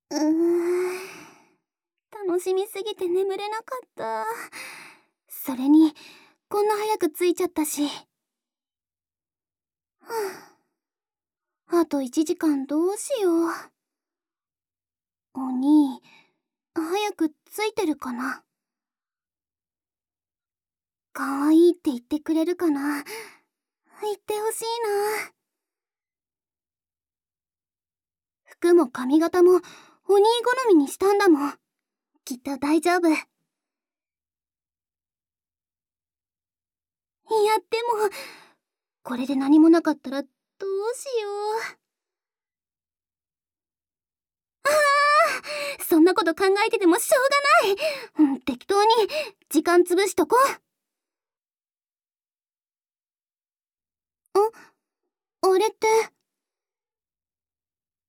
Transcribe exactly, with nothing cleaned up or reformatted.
うーん、楽しみすぎて眠れなかった。それにこんな早く着いちゃったし。はあ、あといちじかんどうしよう。お兄、早く着いてるかな。かわいいって言ってくれるかな。言ってほしいな。服も髪型もお兄好みにしたんだもん。きっと大丈夫。いや、でもこれで何もなかったらどうしよう。ああ、そんなこと考えててもしょうがない。うん、適当に時間潰しとこう。あ、あれって